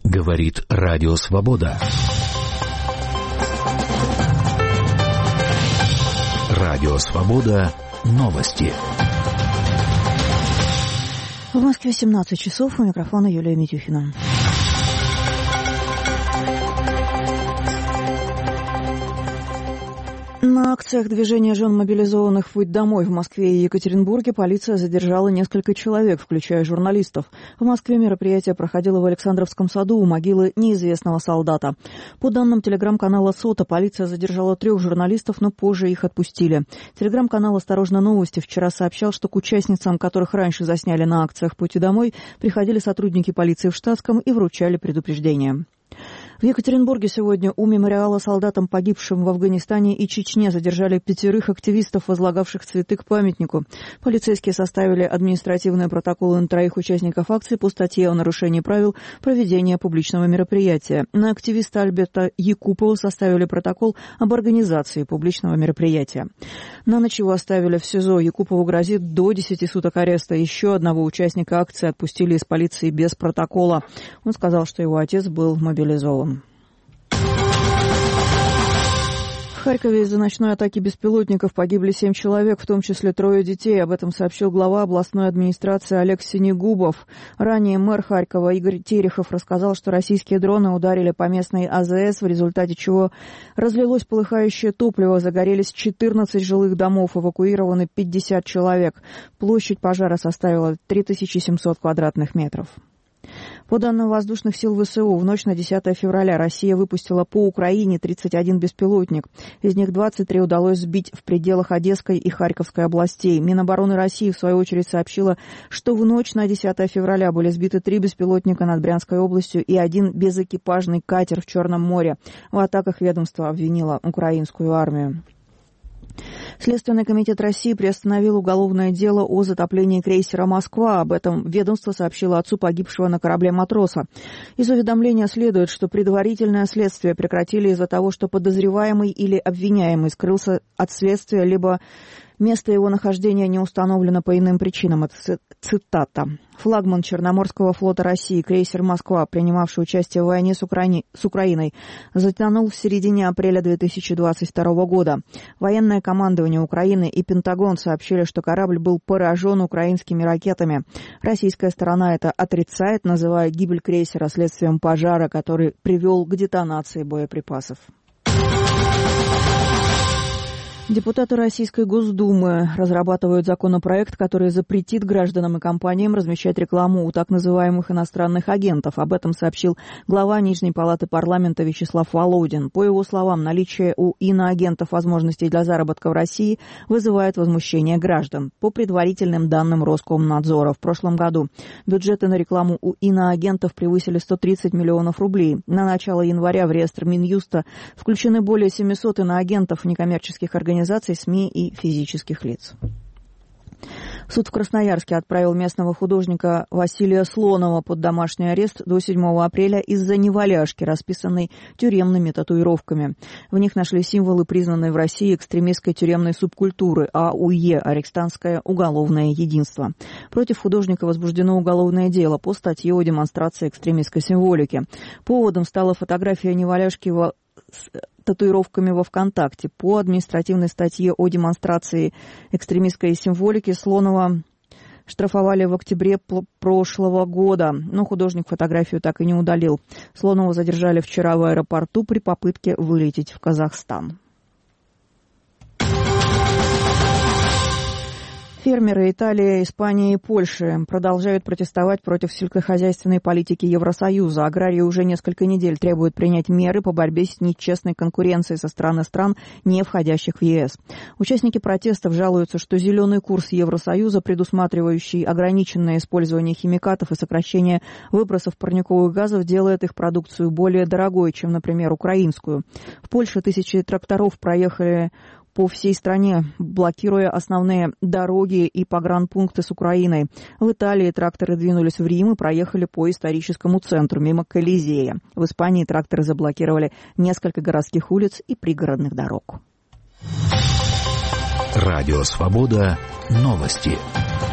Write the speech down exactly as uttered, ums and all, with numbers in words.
Говорит Радио Свобода. Радио Свобода. Новости. В Москве семнадцать часов. У микрофона Юлия Митюхина. На акциях движения жен мобилизованных в путь домой в Москве и Екатеринбурге полиция задержала несколько человек, включая журналистов. В Москве мероприятие проходило в Александровском саду у могилы неизвестного солдата. По данным телеграм-канала «Сота», полиция задержала трех журналистов, но позже их отпустили. Телеграм-канал «Осторожно, новости» вчера сообщал, что к участницам, которых раньше засняли на акциях пути домой, приходили сотрудники полиции в штатском и вручали предупреждения. В Екатеринбурге сегодня у мемориала солдатам, погибшим в Афганистане и Чечне, задержали пятерых активистов, возлагавших цветы к памятнику. Полицейские составили административные протоколы на троих участников акции по статье о нарушении правил проведения публичного мероприятия. На активиста Альберта Якупова составили протокол об организации публичного мероприятия. На ночь его оставили в СИЗО. Якупову грозит до десяти суток ареста. Еще одного участника акции отпустили из полиции без протокола. Он сказал, что его отец был мобилизован. В Харькове из-за ночной атаки беспилотников погибли семь человек, в том числе трое детей. Об этом сообщил глава областной администрации Олег Синегубов. Ранее мэр Харькова Игорь Терехов рассказал, что российские дроны ударили по местной АЗС, в результате чего разлилось полыхающее топливо, загорелись четырнадцать жилых домов, эвакуированы пятьдесят человек. Площадь пожара составила три тысячи семьсот квадратных метров. По данным воздушных сил ВСУ, в ночь на десятое февраля Россия выпустила по Украине тридцать один беспилотник. Из них двадцать три удалось сбить в пределах Одесской и Харьковской областей. Минобороны России, в свою очередь, сообщила, что в ночь на десятое февраля были сбиты три беспилотника над Брянской областью и один безэкипажный катер в Черном море. В атаках ведомство обвинило украинскую армию. Следственный комитет России приостановил уголовное дело о затоплении крейсера «Москва». Об этом ведомство сообщило отцу погибшего на корабле матроса. Из уведомления следует, что предварительное следствие прекратили из-за того, что подозреваемый или обвиняемый скрылся от следствия, либо место его нахождения не установлено по иным причинам. Это цитата. Флагман Черноморского флота России, крейсер «Москва», принимавший участие в войне с, Украине, с Украиной, затонул в середине апреля две тысячи двадцать второго года. Военное командование Украины и Пентагон сообщили, что корабль был поражен украинскими ракетами. Российская сторона это отрицает, называя гибель крейсера следствием пожара, который привел к детонации боеприпасов. Депутаты Российской Госдумы разрабатывают законопроект, который запретит гражданам и компаниям размещать рекламу у так называемых иностранных агентов. Об этом сообщил глава Нижней палаты парламента Вячеслав Володин. По его словам, наличие у иноагентов возможностей для заработка в России вызывает возмущение граждан. По предварительным данным Роскомнадзора, в прошлом году бюджеты на рекламу у иноагентов превысили сто тридцать миллионов рублей. На начало января в реестр Минюста включены более семисот иноагентов некоммерческих организаций, СМИ и физических лиц. Суд в Красноярске отправил местного художника Василия Слонова под домашний арест до седьмого апреля из-за неваляшки, расписанной тюремными татуировками. В них нашли символы, признанные в России экстремистской тюремной субкультуры АУЕ – Арестантское уголовное единство. Против художника возбуждено уголовное дело по статье о демонстрации экстремистской символики. Поводом стала фотография неваляшки в с татуировками во ВКонтакте. По административной статье о демонстрации экстремистской символики Слонова штрафовали в октябре прошлого года, но художник фотографию так и не удалил. Слонова задержали вчера в аэропорту при попытке вылететь в Казахстан. Фермеры Италии, Испании и Польши продолжают протестовать против сельскохозяйственной политики Евросоюза. Аграрии уже несколько недель требуют принять меры по борьбе с нечестной конкуренцией со стороны стран, не входящих в ЕС. Участники протестов жалуются, что зеленый курс Евросоюза, предусматривающий ограниченное использование химикатов и сокращение выбросов парниковых газов, делает их продукцию более дорогой, чем, например, украинскую. В Польше тысячи тракторов проехали по всей стране, блокируя основные дороги и погранпункты с Украиной. В Италии тракторы двинулись в Рим и проехали по историческому центру, мимо Колизея. В Испании тракторы заблокировали несколько городских улиц и пригородных дорог. Радио Свобода. Новости.